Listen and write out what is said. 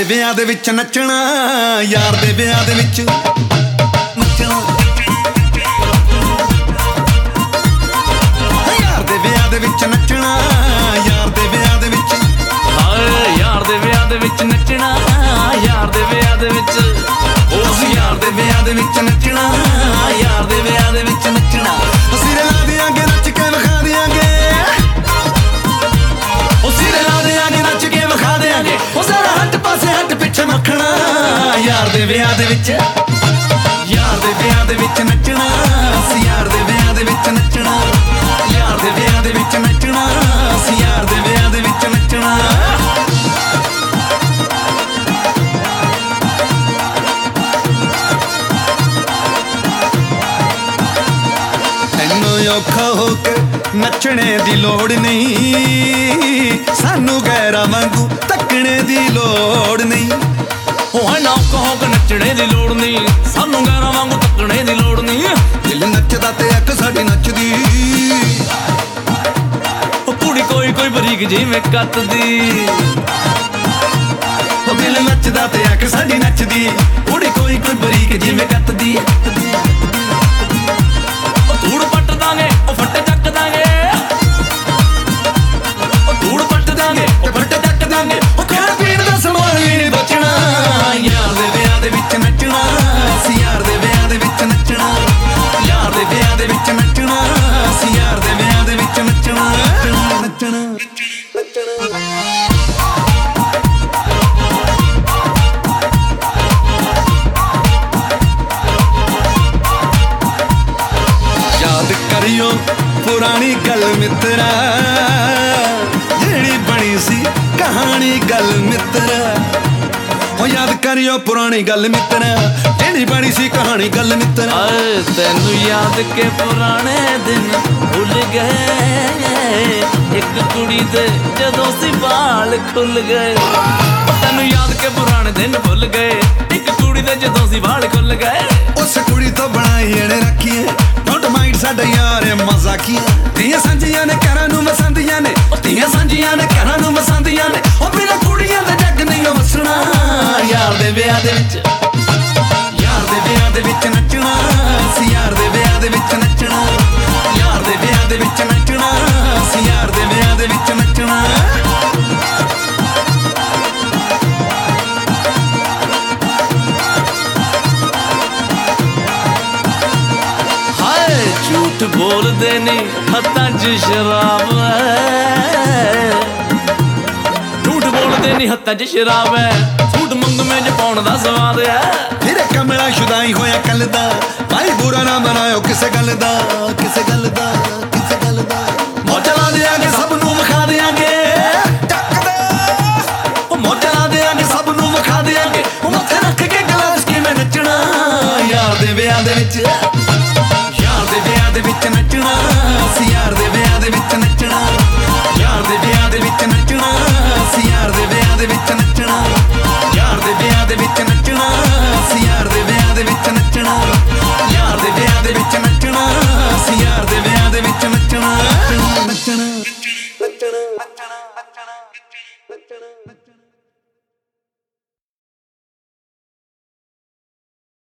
ਦੇ ਵਿਆਹ ਦੇ ਵਿੱਚ ਨੱਚਣਾ, ਯਾਰ ਦੇ ਵਿਆਹ ਦੇ ਵਿੱਚ ਨੱਚਣਾ, ਯਾਰ ਦੇ ਵਿਆਹ ਦੇ ਵਿੱਚ ਨੱਚਣਾ, ਯਾਰ ਦੇ ਵਿਆਹ ਦੇ ਵਿੱਚ, ਹਾਏ ਯਾਰ ਦੇ ਵਿਆਹ ਦੇ ਵਿੱਚ ਨੱਚਣਾ, ਯਾਰ ਦੇ ਵਿਆਹ ਦੇ ਵਿੱਚ, ਉਸ ਯਾਰ ਦੇ ਵਿਆਹ ਦੇ ਵਿੱਚ ਨੱਚਣਾ, ਯਾਰ ਦੇ ਵਿਆਹ ਦੇ ਵਿੱਚ ਨੱਚਣਾ। ਅਸੀਂ ਲਾ ਦਿਆਂਗੇ ਨੱਚ ਕੇ ਵਿਖਾ ਦਿਆਂਗੇ, ਅਸੀਂ ਲਾ ਦਿਆਂਗੇ ਨੱਚ ਕੇ ਵਿਖਾ ਦਿਆਂਗੇ, ਉਹ ਸਾਰਾ ਹੱਟ ਪਾਸੇ ਹੱਟ ਪਿੱਛੇ ਮੱਖਣਾ, ਯਾਰ ਦੇ ਵਿਆਹ ਦੇ ਵਿੱਚ, ਯਾਰ ਦੇ ਵਿਆਹ ਦੇ ਵਿੱਚ ਨੱਚਣਾ, ਅਸੀਂ ਯਾਰ ਦੇ ਵਿਆਹ ਦੇ ਵਿੱਚ ਨੱਚਣਾ, ਯਾਰ ਦੇ ਵਿਆਹ ਦੇ ਵਿੱਚ ਨੱਚਣਾ, ਅਸੀਂ ਯਾਰ ਦੇ ਵਿਆਹ ਦੇ ਵਿੱਚ ਨੱਚਣਾ। ਔਖਾ ਹੋ ਕੇ ਨੱਚਣੇ ਦੀ ਲੋੜ ਨਹੀਂ, ਸਾਨੂੰ ਗੈਰਾਂ ਵਾਂਗੂ ਤੱਕਣੇ ਦੀ ਲੋੜ ਨਹੀਂ। ਉਹ ਨਾ ਕਹੋ ਕਿ ਨੱਚਣੇ ਦੀ ਲੋੜ ਨਹੀਂ, ਸਾਨੂੰ ਗੈਰਾਂ ਵਾਂਗੂ ਤੱਕਣੇ ਦੀ ਲੋੜ ਨਹੀਂ। ਦਿਲ ਨੱਚਦਾ ਤੇ ਅੱਖ ਸਾਡੀ ਨੱਚਦੀ, ਉਹ ਕੁੜੀ ਕੋਈ ਕੋਈ ਬਰੀਕ ਜਿਵੇਂ ਕੱਤਦੀ, ਉਹ ਦਿਲ ਨੱਚਦਾ ਤੇ ਅੱਖ ਸਾਡੀ ਨੱਚਦੀ, ਕੁੜੀ ਕੋਈ ਕੋਈ ਬਰੀਕ ਜਿਵੇਂ ਕੱਤਦੀ। ਧੂੜ ਪੱਟ ਦਾਂਗੇ ਉਹ ਫੱਟੇ ਚੱਕ ਦਾਂਗੇ, ਉਹ ਧੂੜ ਪੱਟ ਦਾਂਗੇ ਉਹ ਫੱਟੇ ਚੱਕ ਦਾਂਗੇ, ਉਹ ਖਾਣ ਪੀਣ ਦਾ ਸਮਾਨ ਵੀ ਨਹੀਂ ਬਚਣਾ, ਯਾਰ ਦੇ ਵਿਆਹ ਦੇ ਵਿੱਚ ਨੱਚਣਾ, ਅਸੀਂ ਯਾਰ ਦੇ ਵਿਆਹ ਦੇ ਵਿੱਚ ਨੱਚਣਾ, ਯਾਰ ਦੇ ਵਿਆਹ ਦੇ ਵਿੱਚ ਨੱਚਣਾ, ਅਸੀਂ ਯਾਰ ਦੇ ਵਿਆਹ ਦੇ ਵਿੱਚ ਨੱਚਣਾ, ਨੱਚਣਾ, ਨੱਚਣਾ। ਯਾਦ ਕਰਿਓ ਪੁਰਾਣੀ ਗੱਲ ਮਿੱਤਰਾ, ਜਿਹੜੀ ਬਣੀ ਸੀ ਕਹਾਣੀ ਗੱਲ ਮਿੱਤਰਾ, ਹੋ ਯਾਦ ਕਰਿਓ ਪੁਰਾਣੀ ਗੱਲ ਮਿੱਤਰਾ, ਜਿਹੜੀ ਬਣੀ ਸੀ ਕਹਾਣੀ ਗੱਲ ਮਿੱਤਰਾ। ਆਏ ਤੈਨੂੰ ਯਾਦ ਕੇ ਪੁਰਾਣੇ ਦਿਨ ਭੁੱਲ ਗਏ, ਇੱਕ ਕੁੜੀ ਦੇ ਜਦੋਂ ਸੀ ਵਾਲ ਖੁੱਲ ਗਏ। ਤੈਨੂੰ ਯਾਦ ਕੇ ਪੁਰਾਣੇ ਦਿਨ ਭੁੱਲ ਗਏ, ਇੱਕ ਕੁੜੀ ਦੇ ਜਦੋਂ ਸੀ ਵਾਲ ਖੁੱਲ ਗਏ। ਉਸ ਕੁੜੀ ਤੋਂ ਬਣਾਈ ਇਹਨੇ ਰੱਖੀਏ, ਡੋਂਟ ਮਾਈਂਡ ਸਾਡਾ ਯਾਰ ਮਜ਼ਾਕੀਆ, ਧੀਆਂ ਸਾਂਝੀਆਂ ਨੇ ਘਰਾਂ ਨੂੰ ਵਸਾਂਦੀਆਂ ਨੇ, ਉਹ ਧੀਆਂ ਸਾਂਝੀਆਂ ਨੇ ਘਰਾਂ ਨੂੰ ਵਸਾਂਦੀਆਂ ਨੇ, ਉਹ ਬਿਨਾਂ ਕੁੜੀਆਂ ਦੇ ਜੱਗ ਨਹੀਂ ਵਸਣਾ, ਯਾਰ ਦੇ ਵਿਆਹ ਦੇ ਵਿੱਚ, ਯਾਰ ਦੇ ਵਿਆਹ ਦੇ ਵਿੱਚ ਨੱਚਣਾ, ਅਸੀਂ ਯਾਰ ਦੇ ਵਿਆਹ ਦੇ ਵਿੱਚ ਨੱਚਣਾ, ਯਾਰ ਦੇ ਵਿਆਹ ਦੇ ਵਿੱਚ ਨੱਚਣਾ, ਅਸੀਂ ਯਾਰ ਦੇ ਵਿਆਹ ਦੇ ਵਿੱਚ ਨੱਚਣਾ। ਝੂਠ ਬੋਲਦੇ ਨਹੀਂ ਹੱਥਾਂ 'ਚ ਸ਼ਰਾਬ ਹੈ, ਝੂਠ ਬੋਲਦੇ ਨਹੀਂ ਹੱਥਾਂ 'ਚ ਸ਼ਰਾਬ ਹੈ, ਝੂਠ ਮੰਗਵੇਂ 'ਚ ਪਾਉਣ ਦਾ ਸਵਾਦ ਹੈ। ਤੇਰੇ ਕਮਲਾ ਸ਼ੁਦਾਈ ਹੋਇਆ ਕੱਲ ਦਾ, ਭਾਈ ਬੁਰਾ ਨਾ ਮਨਾਇਓ ਕਿਸੇ ਗੱਲ ਦਾ, ਕਿਸੇ ਗੱਲ ਦਾ, ਕਿਸੇ ਗੱਲ ਦਾ। ਮੌਜਾਂ ਲਾ ਦਿਆਂਗੇ ਸਭ ਨੂੰ ਵਿਖਾ ਦਿਆਂਗੇ, ਉਹ ਮੌਜਾਂ ਲਾ ਦਿਆਂਗੇ ਸਭ ਨੂੰ ਵਿਖਾ ਦਿਆਂਗੇ, ਉਹ ਮੱਥੇ ਰੱਖ ਕੇ ਗਲਾਸ ਕਿਵੇਂ ਨੱਚਣਾ, ਯਾਰ ਦੇ ਵਿਆਹ ਦੇ ਵਿੱਚ, ਯਾਰ ਦੇ ਵਿਆਹ ਦੇ ਵਿੱਚ ਨੱਚਣਾ, ਅਸੀਂ ਯਾਰ ਦੇ ਵਿਆਹ ਦੇ ਵਿੱਚ ਨੱਚਣਾ, ਯਾਰ ਦੇ ਵਿਆਹ ਦੇ ਵਿੱਚ ਨੱਚਣਾ, ਅਸੀਂ ਯਾਰ ਦੇ ਵਿਆਹ ਦੇ ਵਿੱਚ ਨੱਚਣਾ, ਯਾਰ ਦੇ ਵਿਆਹ ਦੇ ਵਿੱਚ ਨੱਚਣਾ, ਅਸੀਂ ਯਾਰ ਦੇ ਵਿਆਹ ਦੇ ਵਿੱਚ ਨੱਚਣਾ, ਯਾਰ ਦੇ ਵਿਆਹ ਦੇ ਵਿੱਚ ਨੱਚਣਾ, ਅਸੀਂ ਯਾਰ ਦੇ ਵਿਆਹ ਦੇ ਵਿੱਚ ਨੱਚਣਾ, ਨੱਚਣਾ, ਨੱਚਣਾ, ਨੱਚਣਾ, ਨੱਚਣਾ, ਨੱਚਣਾ।